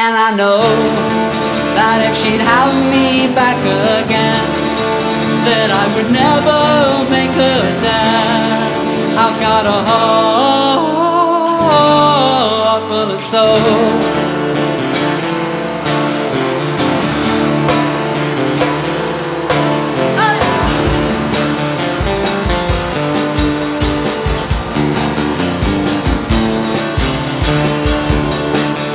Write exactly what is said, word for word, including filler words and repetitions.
And I know that if she'd have me back again, that I would never make her sad. I've got a heart full of soul.